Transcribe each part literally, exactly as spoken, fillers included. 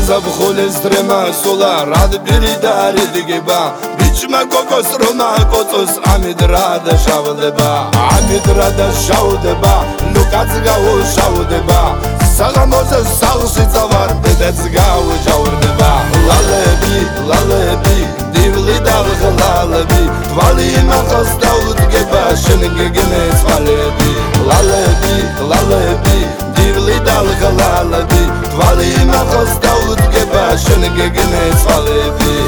Zabkhule strema sola rad biri dari digeba Bichma kokos roma kotos amid rada shavdeba Amid rada shavdeba Lukazga o shavdeba Sagamoza salshitsa var bedetsga o javrdeba Lalebi, lalebi, divli dalg lalebi Tvali machas daud geba shenige genes valebi Lalebi, lalebi, divli dalg lalebi Tvali machas daud geba shenige genes valebi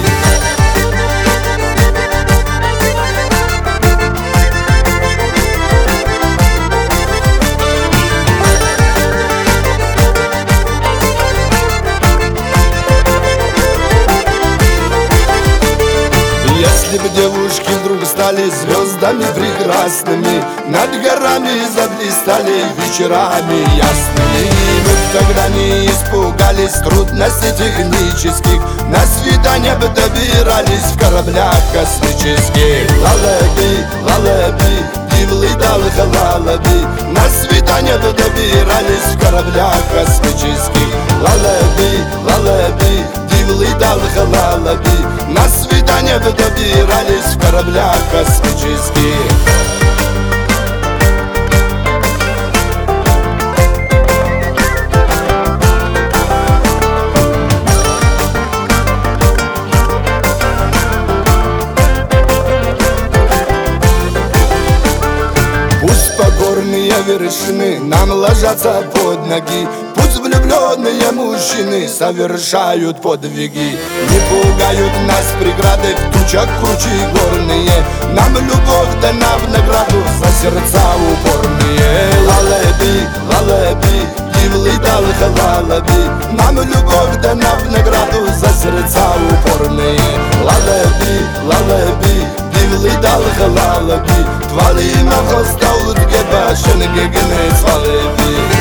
Если бы девушки вдруг стали звездами прекрасными, над горами заблистали вечерами ясными, мы б тогда не испугались трудностей технических, на свидания бы добирались в кораблях космических. Лалаби, лалаби, дивли далх лалаби, на свидания бы добирались в кораблях космических. Лалаби, лалаби, дивли далх лалаби, на свидания бы добирались в кораблях космических. Пусть покорные вершины нам ложатся под ноги, пусть влюбленные мужчины совершают подвиги. Не пугают нас преграды в тучах кручи горные, нам любовь дана в награду за сердца упорные. Лалаби, лалаби, дивли далх лалаби, нам любовь дана в награду за сердца упорные. Лалаби, лалаби, дивли далх лалаби, твали махас даud геба шенге генес валеби.